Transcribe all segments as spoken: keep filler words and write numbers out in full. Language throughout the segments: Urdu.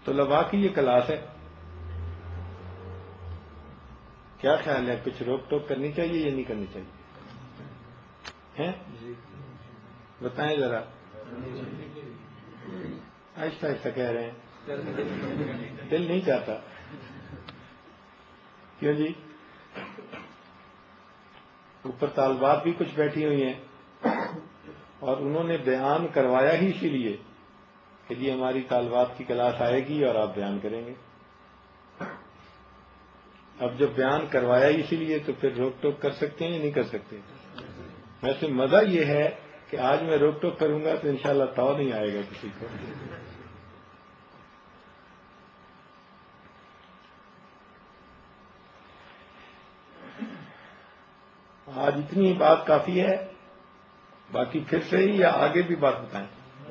طلباء کی یہ کلاس ہے، کیا خیال ہے، کچھ روک ٹوک کرنی چاہیے یا نہیں کرنی چاہیے؟ ہیں بتائیں ذرا، آہستہ آہستہ کہہ رہے ہیں، دل نہیں چاہتا، کیوں جی؟ اوپر طالبات بھی کچھ بیٹھی ہوئی ہیں اور انہوں نے بیان کروایا ہی اسی لیے کہ جی ہماری طالبات کی کلاس آئے گی اور آپ بیان کریں گے۔ اب جب بیان کروایا ہی اسی لیے تو پھر روک ٹوک کر سکتے ہیں یا نہیں کر سکتے؟ ویسے مزہ یہ ہے کہ آج میں روک ٹوک کروں گا تو انشاءاللہ تو نہیں آئے گا کسی کو۔ آج اتنی بات کافی ہے، باقی پھر سے ہی یا آگے بھی بات بتائیں؟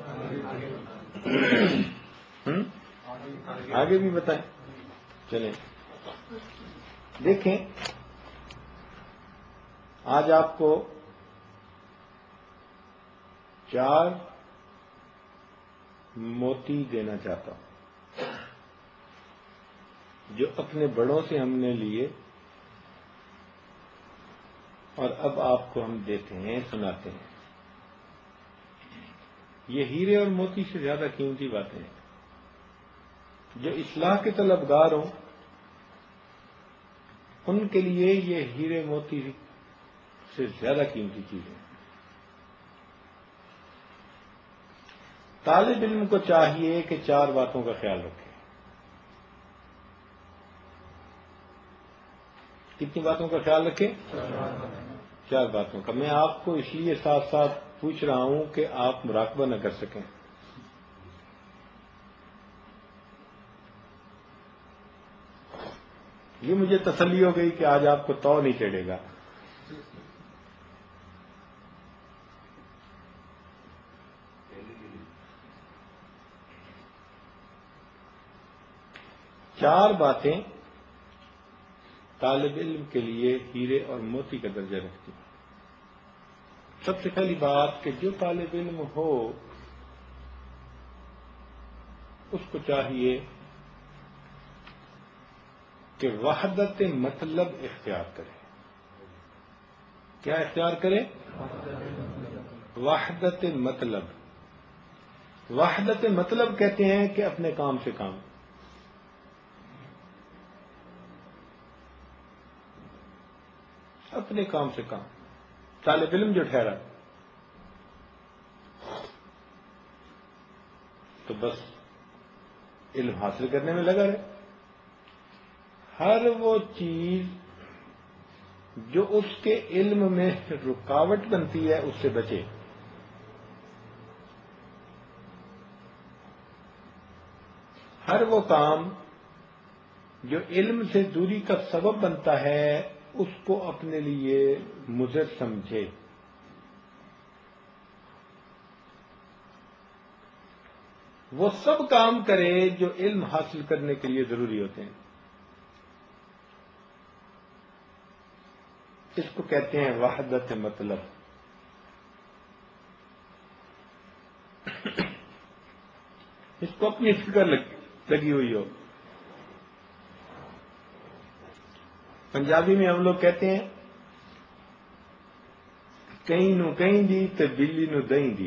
آگے بھی بتائیں، چلیں دیکھیں۔ آج آپ کو چار موتی دینا چاہتا ہوں جو اپنے بڑوں سے ہم نے لیے اور اب آپ کو ہم دیتے ہیں، سناتے ہیں۔ یہ ہیرے اور موتی سے زیادہ قیمتی باتیں ہیں۔ جو اصلاح کے طلبگار ہوں ان کے لیے یہ ہیرے موتی سے زیادہ قیمتی چیزیں۔ طالب علم کو چاہیے کہ چار باتوں کا خیال رکھے۔ کتنی باتوں کا خیال رکھے؟ چار باتوں کا۔ میں آپ کو اس لیے ساتھ ساتھ پوچھ رہا ہوں کہ آپ مراقبہ نہ کر سکیں۔ یہ مجھے تسلی ہو گئی کہ آج آپ کو تو نہیں چڑھے گا۔ چار باتیں طالب علم کے لیے ہیرے اور موتی کا درجہ رکھتی ہیں۔ سب سے پہلی بات کہ جو طالب علم ہو اس کو چاہیے کہ وحدت مطلب اختیار کرے۔ کیا اختیار کرے؟ وحدت مطلب۔ وحدت مطلب کہتے ہیں کہ اپنے کام سے کام، اپنے کام سے کام۔ طالب علم جو ٹھہرا تو بس علم حاصل کرنے میں لگا رہے۔ ہر وہ چیز جو اس کے علم میں رکاوٹ بنتی ہے اس سے بچے۔ ہر وہ کام جو علم سے دوری کا سبب بنتا ہے اس کو اپنے لیے مضر سمجھے۔ وہ سب کام کرے جو علم حاصل کرنے کے لیے ضروری ہوتے ہیں۔ اس کو کہتے ہیں وحدت مطلب۔ اس کو اپنی فکر لگی ہوئی ہو۔ پنجابی میں ہم لوگ کہتے ہیں کہیں نو کہیں دی تو بلی نو دہیں دی۔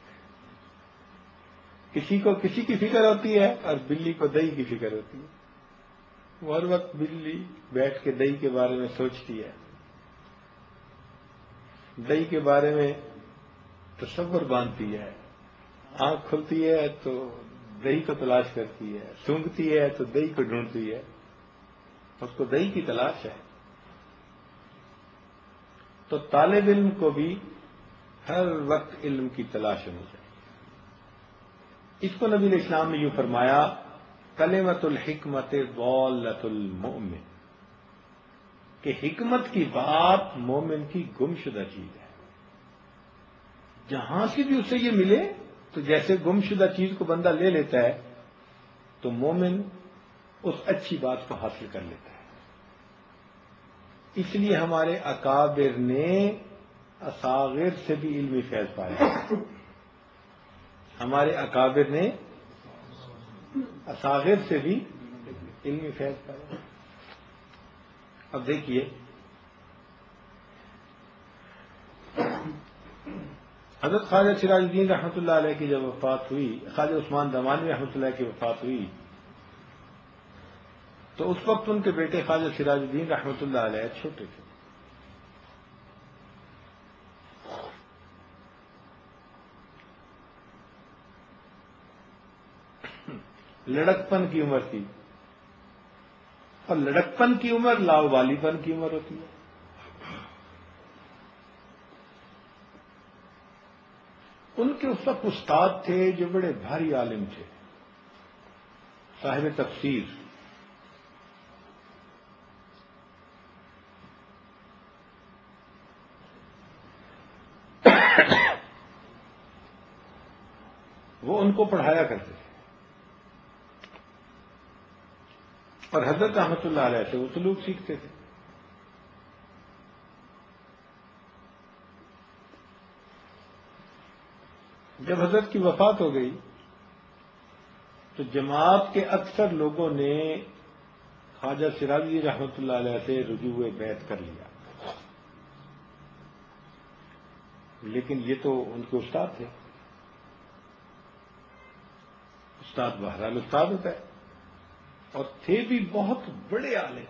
کسی کو کسی کی فکر ہوتی ہے اور بلی کو دہی کی فکر ہوتی ہے۔ وہ ہر وقت بلی بیٹھ کے دہی کے بارے میں سوچتی ہے، دہی کے بارے میں تصور باندھتی ہے، آنکھ کھلتی ہے تو دہی کو تلاش کرتی ہے، سونگتی ہے تو دہی کو ڈھونڈتی ہے، اس کو دہی کی تلاش ہے۔ تو طالب علم کو بھی ہر وقت علم کی تلاش ہونی چاہیے۔ اس کو نبی علیہ السلام نے یوں فرمایا کلمۃ الحکمت ضالۃ المؤمن، کہ حکمت کی بات مومن کی گمشدہ چیز ہے۔ جہاں سے بھی اسے یہ ملے تو جیسے گمشدہ چیز کو بندہ لے لیتا ہے تو مومن اس اچھی بات کو حاصل کر لیتا ہے۔ اس لیے ہمارے اکابر نے اصاغر سے بھی علمی فیض پایا۔ ہمارے اکابر نے اصاغر سے بھی علمی فیض پایا۔ اب دیکھیے حضرت خواجہ سراج الدین رحمۃ اللہ علیہ کی جب وفات ہوئی، خواجہ عثمان دمانی رحمۃ اللہ کی وفات ہوئی، تو اس وقت ان کے بیٹے خواجہ سراج الدین رحمۃ اللہ علیہ چھوٹے تھے۔ لڑکپن کی عمر تھی، اور لڑکپن کی عمر لاؤبالی پن کی عمر ہوتی ہے۔ ان کے اس وقت استاد تھے جو بڑے بھاری عالم تھے، صاحب تفسیر، وہ ان کو پڑھایا کرتے تھے، اور حضرت رحمۃ اللہ علیہ سے وہ سلوک سیکھتے تھے۔ جب حضرت کی وفات ہو گئی تو جماعت کے اکثر لوگوں نے خواجہ سراج الدین رحمۃ اللہ علیہ سے رجوع بیعت کر لیا، لیکن یہ تو ان کے استاد تھے۔ استاد بہرحال استاد ہوتا ہے، اور تھے بھی بہت بڑے عالم۔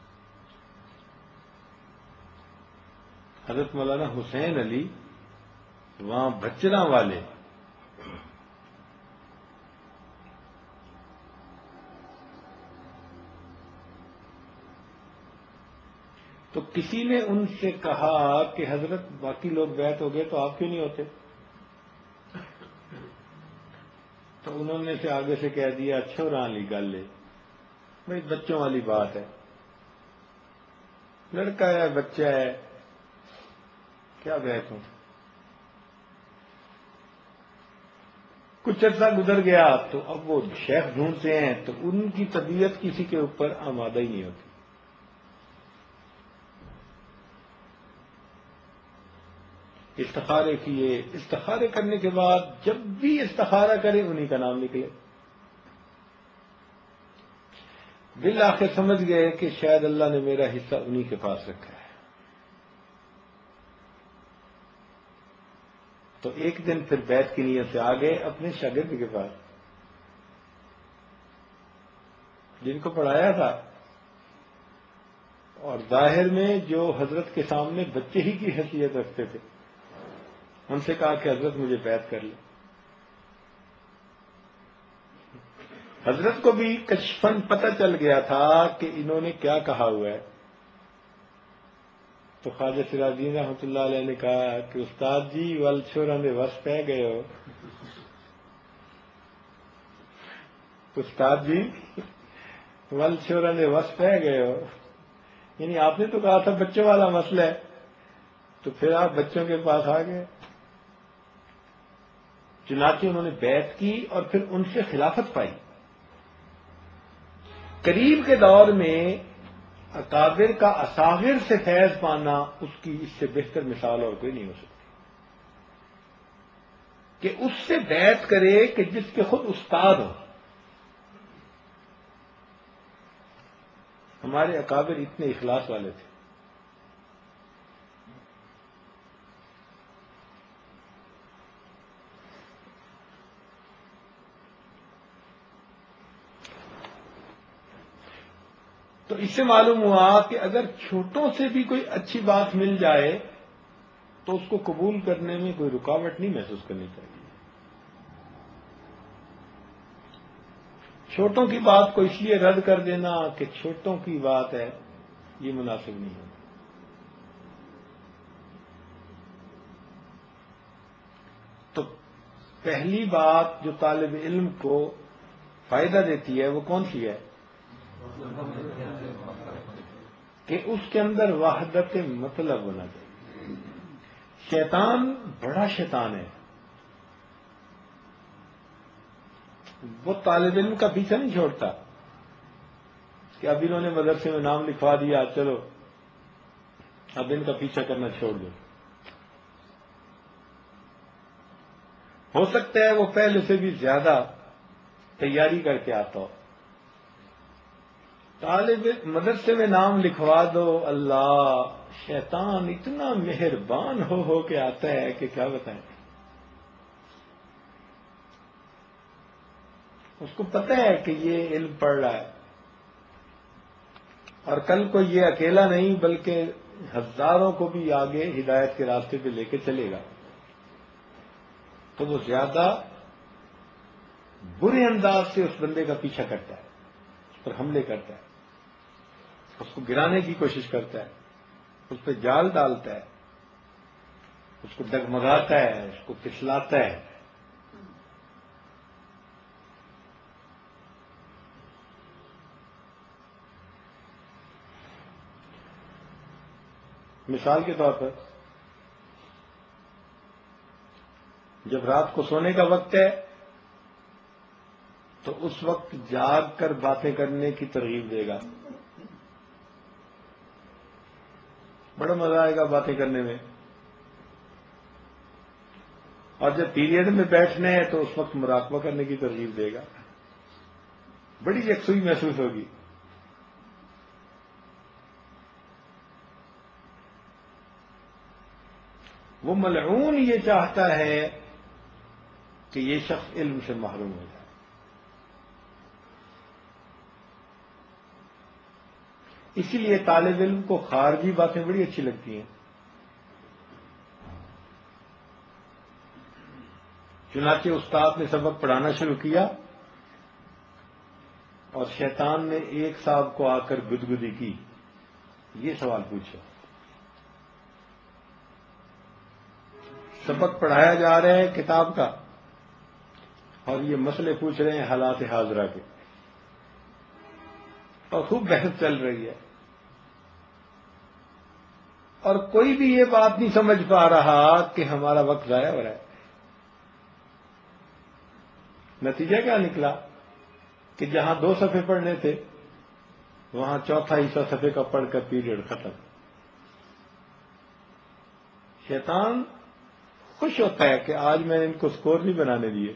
حضرت مولانا حسین علی وہاں بچراں والے تو کسی نے ان سے کہا کہ حضرت باقی لوگ بیعت ہو گئے تو آپ کیوں نہیں ہوتے؟ تو انہوں نے سے آگے سے کہہ دیا چھوڑا لی گل لے، بھائی بچوں والی بات ہے، لڑکا ہے بچہ ہے، کیا بیعت ہوں۔ کچھ عرصہ گزر گیا تو اب وہ شیخ ڈھونڈتے ہیں تو ان کی طبیعت کسی کے اوپر آمادہ ہی نہیں ہوتی۔ استخارے کیے، استخارے کرنے کے بعد جب بھی استخارہ کرے انہی کا نام نکلے۔ بالآخر سمجھ گئے کہ شاید اللہ نے میرا حصہ انہی کے پاس رکھا ہے۔ تو ایک دن پھر بیعت کی نیت سے آ گئے اپنے شاگرد کے پاس جن کو پڑھایا تھا، اور ظاہر میں جو حضرت کے سامنے بچے ہی کی حیثیت رکھتے تھے، ان سے کہا کہ حضرت مجھے بیعت کر لیں۔ حضرت کو بھی کشفن پتہ چل گیا تھا کہ انہوں نے کیا کہا ہوا ہے، تو خواجہ سراج الدین رحمۃ اللہ علیہ نے کہا کہ استاد جی ول چھوڑا نے وس پہ گئے ہو، استاد جی ول چھوڑا نے وس پہ گئے ہو، یعنی آپ نے تو کہا تھا بچوں والا مسئلہ ہے، تو پھر آپ بچوں کے پاس آ گئے۔ چنانچہ انہوں نے بیعت کی اور پھر ان سے خلافت پائی۔ قریب کے دور میں اکابر کا اصاغر سے فیض پانا، اس کی اس سے بہتر مثال اور کوئی نہیں ہو سکتی کہ اس سے بیعت کرے کہ جس کے خود استاد ہو۔ ہمارے اکابر اتنے اخلاص والے تھے۔ تو اس سے معلوم ہوا کہ اگر چھوٹوں سے بھی کوئی اچھی بات مل جائے تو اس کو قبول کرنے میں کوئی رکاوٹ نہیں محسوس کرنی چاہیے۔ چھوٹوں کی بات کو اس لیے رد کر دینا کہ چھوٹوں کی بات ہے، یہ مناسب نہیں ہے۔ تو پہلی بات جو طالب علم کو فائدہ دیتی ہے وہ کون سی ہے؟ کہ اس کے اندر وحدت مطلب ہونا چاہیے۔ شیطان بڑا شیطان ہے، وہ طالب علم کا پیچھا نہیں چھوڑتا کہ اب انہوں نے مدرسے میں نام لکھوا دیا، چلو اب ان کا پیچھا کرنا چھوڑ دو۔ ہو سکتا ہے وہ پہلے سے بھی زیادہ تیاری کر کے آتا ہو. طالب مدرسے میں نام لکھوا دو، اللہ شیطان اتنا مہربان ہو ہو کے آتا ہے کہ کیا بتائیں. اس کو پتہ ہے کہ یہ علم پڑھ رہا ہے، اور کل کو یہ اکیلا نہیں بلکہ ہزاروں کو بھی آگے ہدایت کے راستے پہ لے کے چلے گا، تو وہ زیادہ برے انداز سے اس بندے کا پیچھا کرتا ہے، اس پر حملے کرتا ہے، اس کو گرانے کی کوشش کرتا ہے، اس پہ جال ڈالتا ہے، اس کو ڈگمگاتا ہے، اس کو پھسلاتا ہے. مثال کے طور پر جب رات کو سونے کا وقت ہے تو اس وقت جاگ کر باتیں کرنے کی ترغیب دے گا. بڑا مزہ آئے گا باتیں کرنے میں. اور جب پیریڈ میں بیٹھنے ہے تو اس وقت مراقبہ کرنے کی ترغیب دے گا. بڑی یکسوئی محسوس ہوگی. وہ ملعون یہ چاہتا ہے کہ یہ شخص علم سے محروم ہو جائے. اسی لیے طالب علم کو خارجی باتیں بڑی اچھی لگتی ہیں. چنانچہ استاد نے سبق پڑھانا شروع کیا اور شیطان نے ایک صاحب کو آ کر گدگدی کی، یہ سوال پوچھو. سبق پڑھایا جا رہا ہے کتاب کا اور یہ مسئلے پوچھ رہے ہیں حالات حاضرہ کے، اور خوب بحث چل رہی ہے، اور کوئی بھی یہ بات نہیں سمجھ پا رہا کہ ہمارا وقت ضائع ہو رہا ہے. نتیجہ کیا نکلا کہ جہاں دو صفحے پڑھنے تھے وہاں چوتھا حصہ صفحے کا پڑھ کر پیریڈ ختم. شیطان خوش ہوتا ہے کہ آج میں نے ان کو سکور نہیں بنانے دیے.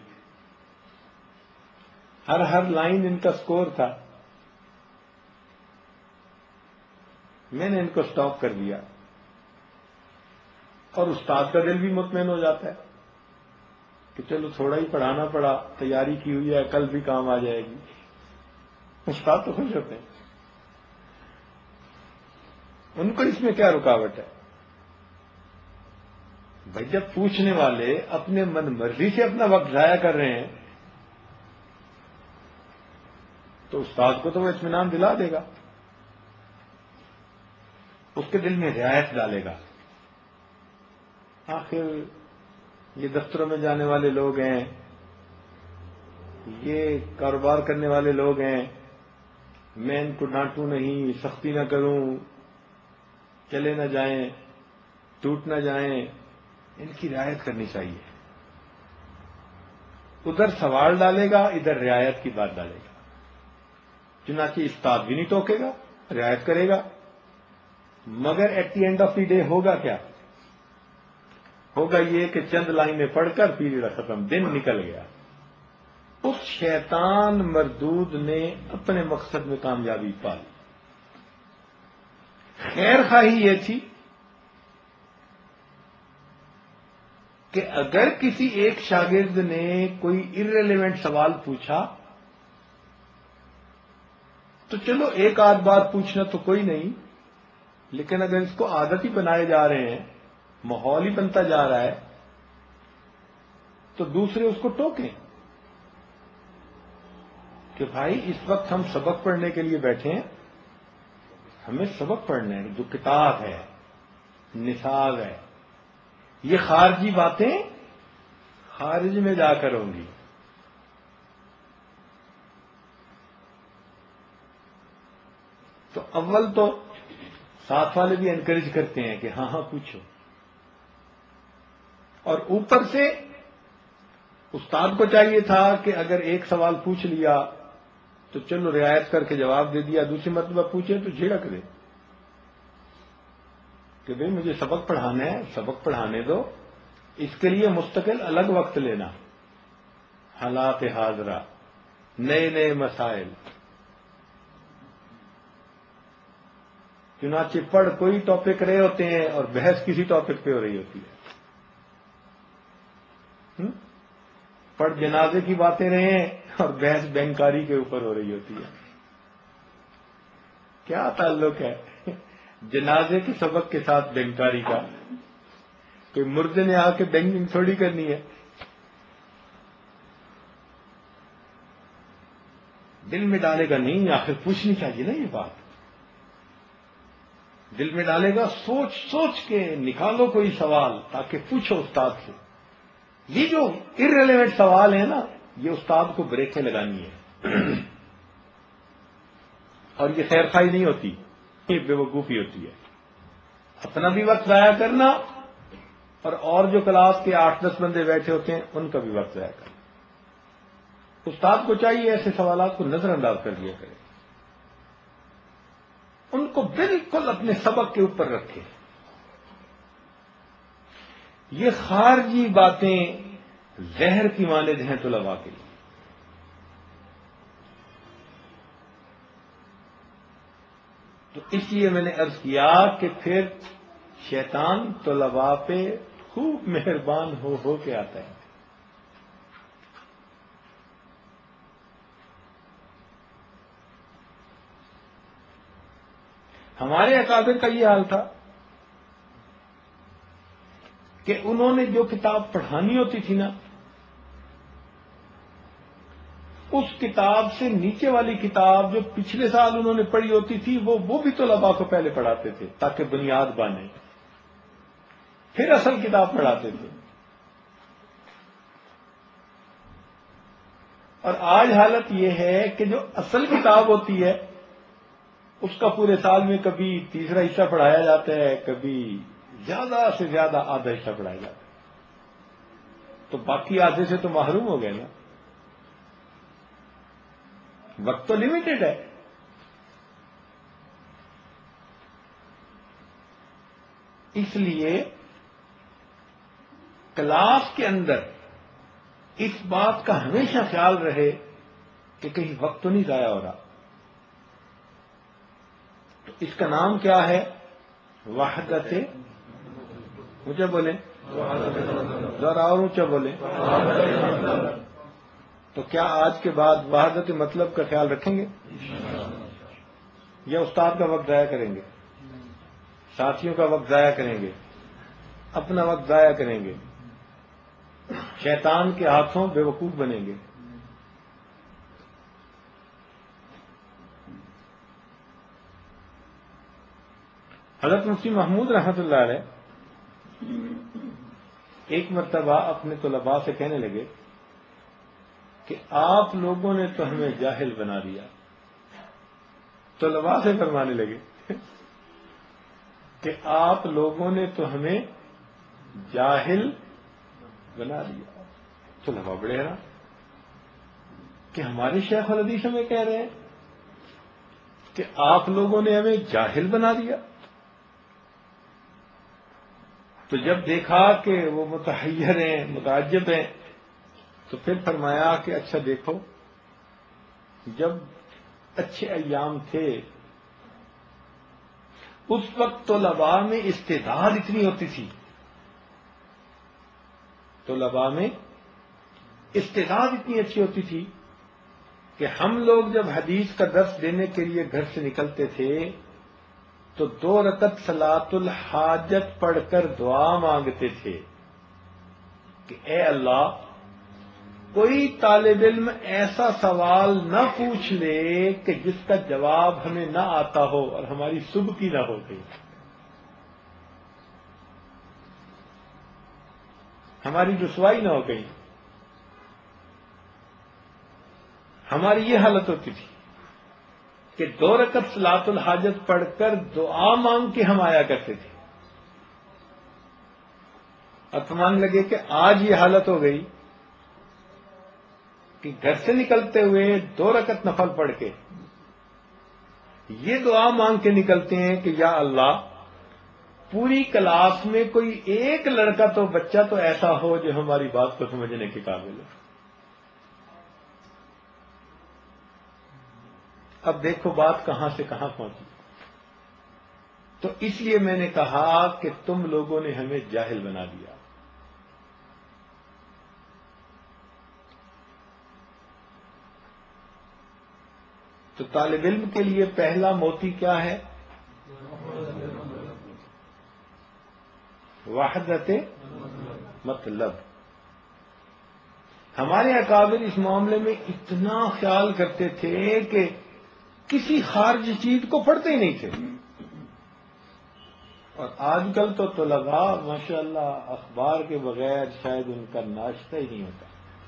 ہر ہر لائن ان کا سکور تھا، میں نے ان کو سٹاپ کر دیا. اور استاد کا دل بھی مطمئن ہو جاتا ہے کہ چلو تھوڑا ہی پڑھانا پڑا، تیاری کی ہوئی ہے، کل بھی کام آ جائے گی. استاد تو خوش ہوتے ہیں. ان کو اس میں کیا رکاوٹ ہے؟ بھائی جب پوچھنے والے اپنے من مرضی سے اپنا وقت ضائع کر رہے ہیں تو استاد کو تو وہ اطمینان دلا دے گا، اس کے دل میں رعایت ڈالے گا. آخر یہ دفتروں میں جانے والے لوگ ہیں، یہ کاروبار کرنے والے لوگ ہیں، میں ان کو ڈانٹوں نہیں، سختی نہ کروں، چلے نہ جائیں، ٹوٹ نہ جائیں، ان کی رعایت کرنی چاہیے. ادھر سوال ڈالے گا، ادھر رعایت کی بات ڈالے گا. چنانچہ استاد بھی نہیں ٹوکے گا، رعایت کرے گا. مگر at the end of the day ہوگا کیا؟ ہوگا یہ کہ چند لائنیں پڑھ کر پیریڈ ختم، دن نکل گیا. اس شیطان مردود نے اپنے مقصد میں کامیابی پا لی. خیر خواہی یہ تھی کہ اگر کسی ایک شاگرد نے کوئی ارریلیونٹ سوال پوچھا تو چلو ایک آدھ بار پوچھنا تو کوئی نہیں، لیکن اگر اس کو عادت ہی بنائے جا رہے ہیں، ماحول ہی بنتا جا رہا ہے، تو دوسرے اس کو ٹوکیں کہ بھائی اس وقت ہم سبق پڑھنے کے لیے بیٹھے ہیں، ہمیں سبق پڑھنا ہے، جو کتاب ہے، نصاب ہے. یہ خارجی باتیں خارج میں جا کر ہوں گی. تو اول تو ساتھ والے بھی انکریج کرتے ہیں کہ ہاں ہاں پوچھو، اور اوپر سے استاد کو چاہیے تھا کہ اگر ایک سوال پوچھ لیا تو چلو رعایت کر کے جواب دے دیا، دوسری مرتبہ پوچھے تو جھڑک دے کہ بھئی مجھے سبق پڑھانا ہے، سبق پڑھانے دو، اس کے لیے مستقل الگ وقت لینا. حالات حاضرہ نئے نئے مسائل. چنانچہ پڑھ کوئی ٹاپک رہے ہوتے ہیں اور بحث کسی ٹاپک پہ ہو رہی ہوتی ہے. پڑھ جنازے کی باتیں رہے ہیں اور بحث بینکاری کے اوپر ہو رہی ہوتی ہے. کیا تعلق ہے جنازے کے سبق کے ساتھ بینکاری کا؟ کوئی مردے نے آ کے بینکنگ تھوڑی کرنی ہے. دل میں ڈالے گا نہیں، آخر پوچھنی چاہیے نا یہ بات. دل میں ڈالے گا، سوچ سوچ کے نکالو کوئی سوال تاکہ پوچھو استاد سے. یہ جو ارریلیونٹ سوال ہے نا، یہ استاد کو بریکیں لگانی ہے. اور یہ خیر خواہی نہیں ہوتی، یہ بے وقوفی ہوتی ہے. اپنا بھی وقت ضائع کرنا اور اور جو کلاس کے آٹھ دس بندے بیٹھے ہوتے ہیں ان کا بھی وقت ضائع کرنا. استاد کو چاہیے ایسے سوالات کو نظر انداز کر دیا کرے، ان کو بالکل اپنے سبق کے اوپر رکھے. یہ خارجی باتیں زہر کی مانند ہیں طلباء کے لیے. تو اس لیے میں نے عرض کیا کہ پھر شیطان طلباء پہ خوب مہربان ہو ہو کے آتا ہے. ہمارے اکابر کا یہ حال تھا کہ انہوں نے جو کتاب پڑھانی ہوتی تھی نا، اس کتاب سے نیچے والی کتاب جو پچھلے سال انہوں نے پڑھی ہوتی تھی وہ وہ بھی طلباء کو پہلے پڑھاتے تھے تاکہ بنیاد بنے، پھر اصل کتاب پڑھاتے تھے. اور آج حالت یہ ہے کہ جو اصل کتاب ہوتی ہے اس کا پورے سال میں کبھی تیسرا حصہ پڑھایا جاتا ہے، کبھی زیادہ سے زیادہ آدھا حصہ پڑھایا جاتا ہے. تو باقی آدھے سے تو محروم ہو گئے نا. وقت تو لمیٹڈ ہے. اس لیے کلاس کے اندر اس بات کا ہمیشہ خیال رہے کہ کہیں وقت تو نہیں ضائع ہو رہا. تو اس کا نام کیا ہے؟ وحدت. اونچا بولیں ذرا اور اونچا بولیں. تو کیا آج کے بعد وحدت مطلب کا خیال رکھیں گے یا استاد کا وقت ضائع کریں گے، ساتھیوں کا وقت ضائع کریں گے، اپنا وقت ضائع کریں گے، شیطان کے ہاتھوں بے وقوف بنیں گے؟ حضرت مفتی محمود رحمت اللہ علیہ ایک مرتبہ اپنے طلباء سے کہنے لگے کہ آپ لوگوں نے تو ہمیں جاہل بنا دیا. طلباء سے فرمانے لگے کہ آپ لوگوں نے تو ہمیں جاہل بنا دیا. طلباء بڑے ہیں کہ ہمارے شیخ الحدیث ہمیں کہہ رہے ہیں کہ آپ لوگوں نے ہمیں جاہل بنا دیا. تو جب دیکھا کہ وہ متحیر ہیں، متعجب ہیں، تو پھر فرمایا کہ اچھا دیکھو، جب اچھے ایام تھے اس وقت طلباء میں استعداد اتنی ہوتی تھی، طلباء میں استعداد اتنی اچھی ہوتی تھی کہ ہم لوگ جب حدیث کا درس دینے کے لیے گھر سے نکلتے تھے تو دو رکعت صلاۃ الحاجت پڑھ کر دعا مانگتے تھے کہ اے اللہ کوئی طالب علم ایسا سوال نہ پوچھ لے کہ جس کا جواب ہمیں نہ آتا ہو اور ہماری صبح کی نہ ہو گئی، ہماری رسوائی نہ ہو گئی. ہماری یہ حالت ہوتی تھی کہ دو رکعت صلاۃ الحاجت پڑھ کر دعا مانگ کے ہم آیا کرتے تھے. اور فرمانے لگے کہ آج یہ حالت ہو گئی کہ گھر سے نکلتے ہوئے دو رکعت نفل پڑھ کے یہ دعا مانگ کے نکلتے ہیں کہ یا اللہ پوری کلاس میں کوئی ایک لڑکا تو بچہ تو ایسا ہو جو ہماری بات کو سمجھنے کے قابل ہو. اب دیکھو بات کہاں سے کہاں پہنچی. تو اس لیے میں نے کہا کہ تم لوگوں نے ہمیں جاہل بنا دیا. تو طالب علم کے لیے پہلا موتی کیا ہے؟ وحدت مطلب. ہمارے اکابر اس معاملے میں اتنا خیال کرتے تھے کہ کسی خارجی چیز کو پڑھتے ہی نہیں تھے. اور آج کل تو طلباء ماشاءاللہ اخبار کے بغیر شاید ان کا ناشتہ ہی نہیں ہوتا.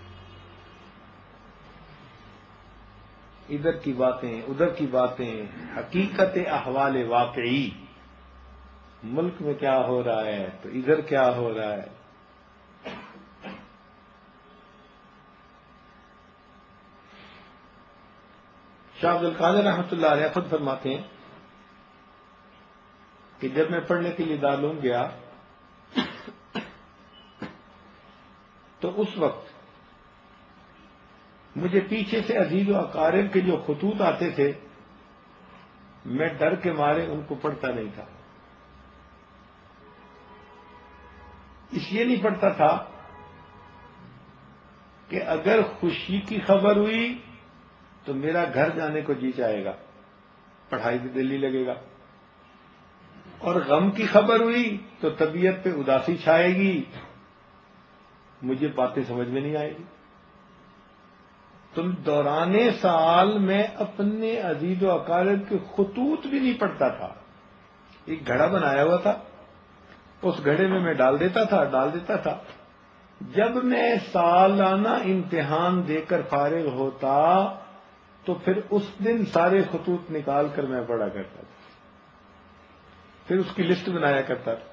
ادھر کی باتیں ادھر کی باتیں، حقیقت احوال واقعی، ملک میں کیا ہو رہا ہے تو ادھر کیا ہو رہا ہے. شاہ عبد القادر رحمۃ اللہ علیہ خود فرماتے ہیں کہ جب میں پڑھنے کے لیے دارالعلوم گیا تو اس وقت مجھے پیچھے سے عزیز و اقارب کے جو خطوط آتے تھے میں ڈر کے مارے ان کو پڑھتا نہیں تھا. اس لیے نہیں پڑھتا تھا کہ اگر خوشی کی خبر ہوئی تو میرا گھر جانے کو جی چاہے گا، پڑھائی بھی دل ہی لگے گا، اور غم کی خبر ہوئی تو طبیعت پہ اداسی چھائے گی، مجھے باتیں سمجھ میں نہیں آئے گی. تم دوران سال میں اپنے عزیز و اقارب کے خطوط بھی نہیں پڑھتا تھا. ایک گھڑا بنایا ہوا تھا، اس گھڑے میں میں ڈال دیتا تھا ڈال دیتا تھا جب میں سالانہ امتحان دے کر فارغ ہوتا تو پھر اس دن سارے خطوط نکال کر میں پڑھا کرتا تھا. پھر اس کی لسٹ بنایا کرتا تھا.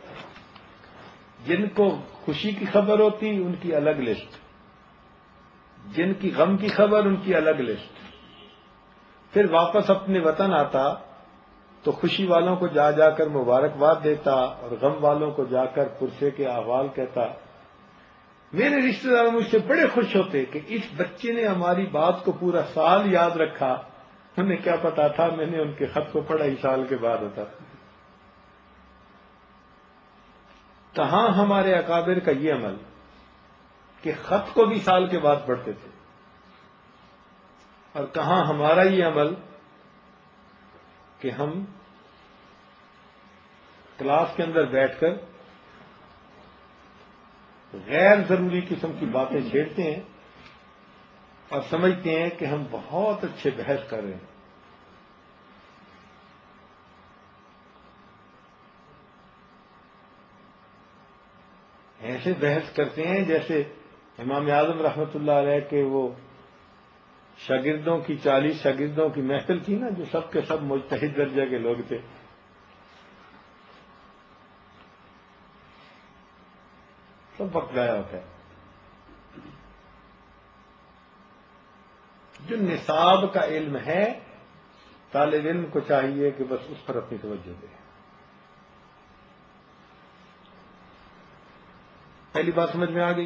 جن کو خوشی کی خبر ہوتی ان کی الگ لسٹ، جن کی غم کی خبر ان کی الگ لسٹ. پھر واپس اپنے وطن آتا تو خوشی والوں کو جا جا کر مبارکباد دیتا اور غم والوں کو جا کر پرسے کے احوال کہتا. میرے رشتہ دار مجھ سے بڑے خوش ہوتے کہ اس بچے نے ہماری بات کو پورا سال یاد رکھا. انہیں کیا پتا تھا میں نے ان کے خط کو پڑھا ہی سال کے بعد ہوتا. کہاں ہمارے اکابر کا یہ عمل کہ خط کو بھی سال کے بعد پڑھتے تھے، اور کہاں ہمارا یہ عمل کہ ہم کلاس کے اندر بیٹھ کر غیر ضروری قسم کی باتیں چھیڑتے ہیں اور سمجھتے ہیں کہ ہم بہت اچھے بحث کر رہے ہیں. ایسے بحث کرتے ہیں جیسے امام اعظم رحمۃ اللہ علیہ کے وہ شاگردوں کی چالیس شاگردوں کی محفل تھی نا، جو سب کے سب مجتہد درجہ کے لوگ تھے. سب وقت ضائع ہوتا ہے. جو نصاب کا علم ہے طالب علم کو چاہیے کہ بس اس پر اپنی توجہ دے. پہلی بات سمجھ میں آ گئی؟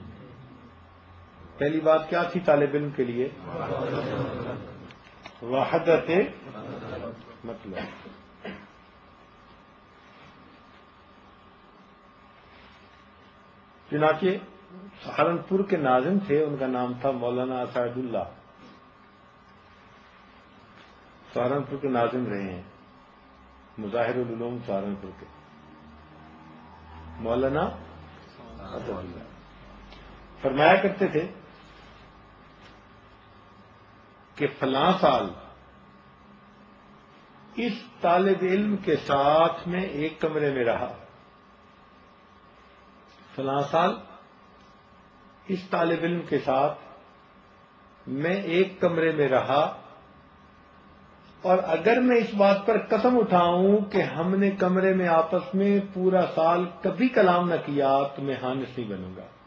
پہلی بات کیا تھی طالب علم کے لیے؟ وحدت مطلب. چنانچہ سہارنپور کے ناظم تھے، ان کا نام تھا مولانا اسعد اللہ. سہارنپور کے ناظم رہے ہیں، مظاہر العلوم سہارنپور کے مولانا اسعد اللہ فرمایا کرتے تھے کہ فلاں سال اس طالب علم کے ساتھ میں ایک کمرے میں رہا، فلاں سال اس طالب علم کے ساتھ میں ایک کمرے میں رہا، اور اگر میں اس بات پر قسم اٹھاؤں کہ ہم نے کمرے میں آپس میں پورا سال کبھی کلام نہ کیا تو میں حانث نہیں بنوں گا.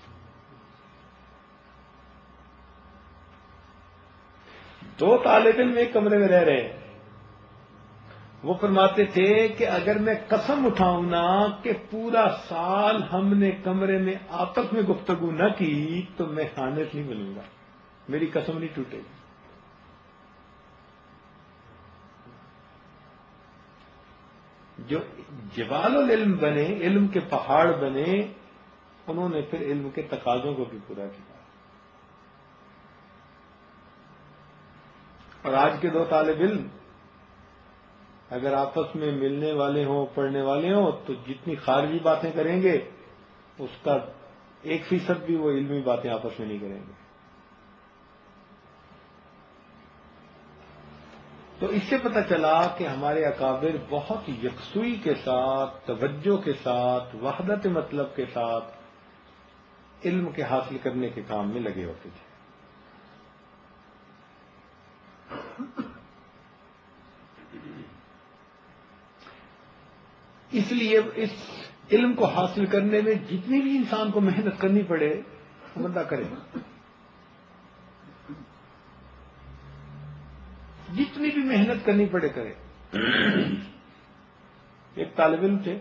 دو طالب علم ایک کمرے میں رہ رہے ہیں. وہ فرماتے تھے کہ اگر میں قسم اٹھاؤں نا کہ پورا سال ہم نے کمرے میں آپس میں گفتگو نہ کی تو میں حانث نہیں بنوں گا، میری قسم نہیں ٹوٹے گی. جو جبال العلم بنے، علم کے پہاڑ بنے، انہوں نے پھر علم کے تقاضوں کو بھی پورا کیا. اور آج کے دو طالب علم اگر آپس میں ملنے والے ہوں، پڑھنے والے ہوں، تو جتنی خارجی باتیں کریں گے اس کا ایک فیصد بھی وہ علمی باتیں آپس میں نہیں کریں گے. تو اس سے پتہ چلا کہ ہمارے اکابر بہت یکسوئی کے ساتھ، توجہ کے ساتھ، وحدت مطلب کے ساتھ علم کے حاصل کرنے کے کام میں لگے ہوتے تھے. اس لیے اس علم کو حاصل کرنے میں جتنی بھی انسان کو محنت کرنی پڑے وہ بندہ کرے. جتنی بھی محنت کرنی پڑے کرے. ایک طالب علم تھے،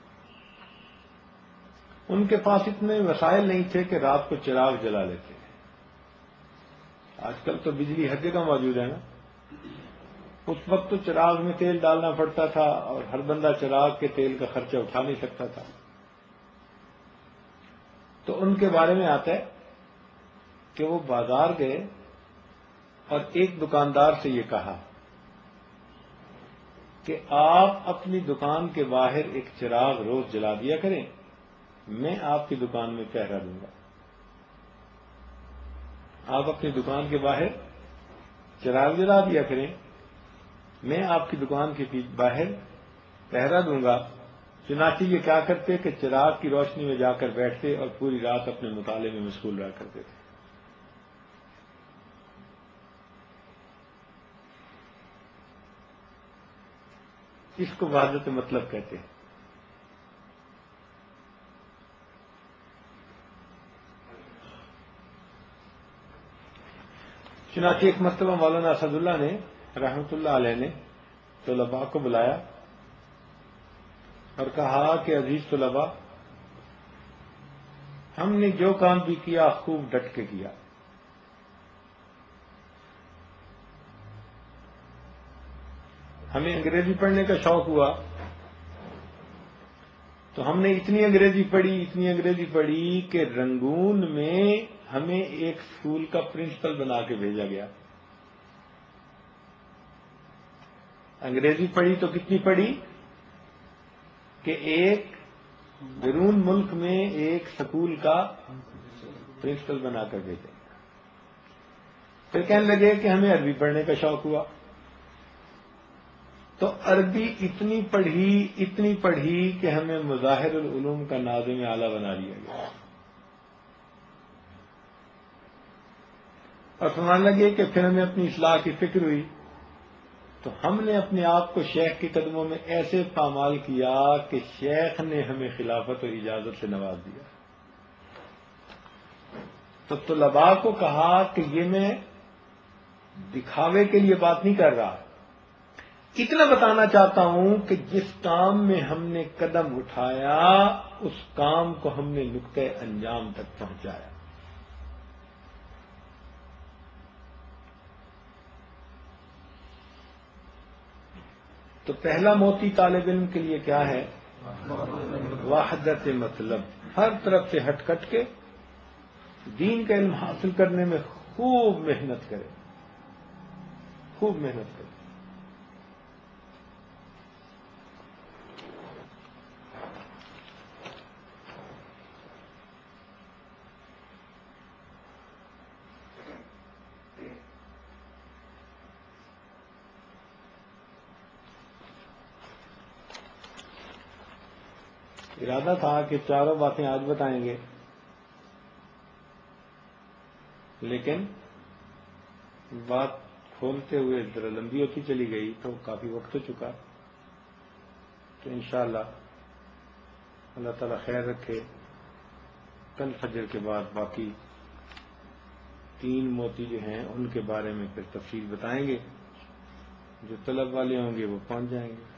ان کے پاس اتنے وسائل نہیں تھے کہ رات کو چراغ جلا لیتے. آج کل تو بجلی ہر جگہ موجود ہے نا. اس وقت تو چراغ میں تیل ڈالنا پڑتا تھا اور ہر بندہ چراغ کے تیل کا خرچہ اٹھا نہیں سکتا تھا. تو ان کے بارے میں آتا ہے کہ وہ بازار گئے اور ایک دکاندار سے یہ کہا کہ آپ اپنی دکان کے باہر ایک چراغ روز جلا دیا کریں، میں آپ کی دکان میں پہرا دوں گا. آپ اپنی دکان کے باہر چراغ جلا دیا کریں، میں آپ کی دکان کے باہر پہرا دوں گا. چنانچہ یہ کیا کرتے کہ چراغ کی روشنی میں جا کر بیٹھتے اور پوری رات اپنے مطالعے میں مشغول رہا کرتے تھے. اس کو وحدت مطلب کہتے ہیں. چنانچہ ایک مرتبہ مولانا اسد اللہ نے رحمۃ اللہ علیہ نے طلباء کو بلایا اور کہا کہ عزیز طلباء، ہم نے جو کام بھی کیا خوب ڈٹ کے کیا. ہمیں انگریزی پڑھنے کا شوق ہوا تو ہم نے اتنی انگریزی پڑھی اتنی انگریزی پڑھی کہ رنگون میں ہمیں ایک اسکول کا پرنسپل بنا کے بھیجا گیا. انگریزی پڑھی تو کتنی پڑھی کہ ایک بیرون ملک میں ایک سکول کا پرنسپل بنا کر بھیجا. پھر کہنے لگے کہ ہمیں عربی پڑھنے کا شوق ہوا تو عربی اتنی پڑھی اتنی پڑھی کہ ہمیں مظاہر العلوم کا ناظم اعلیٰ بنا دیا گیا. اور سمجھنے لگے کہ پھر ہمیں اپنی اصلاح کی فکر ہوئی تو ہم نے اپنے آپ کو شیخ کے قدموں میں ایسے پامال کیا کہ شیخ نے ہمیں خلافت اور اجازت سے نواز دیا. تو طلباء کو کہا کہ یہ میں دکھاوے کے لیے بات نہیں کر رہا، اتنا بتانا چاہتا ہوں کہ جس کام میں ہم نے قدم اٹھایا اس کام کو ہم نے نقطۂ انجام تک پہنچایا. تو پہلا موتی طالب علم کے لیے کیا ہے؟ وحدت مطلب. ہر طرف سے ہٹ کٹ کے دین کا علم حاصل کرنے میں خوب محنت کرے، خوب محنت کرے. ارادہ تھا کہ چاروں باتیں آج بتائیں گے، لیکن بات کھولتے ہوئے ذرا لمبی ہوتی چلی گئی تو کافی وقت ہو چکا. تو انشاءاللہ اللہ تعالیٰ خیر رکھے، کل فجر کے بعد باقی تین موتی جو ہیں ان کے بارے میں پھر تفصیل بتائیں گے. جو طلب والے ہوں گے وہ پہنچ جائیں گے.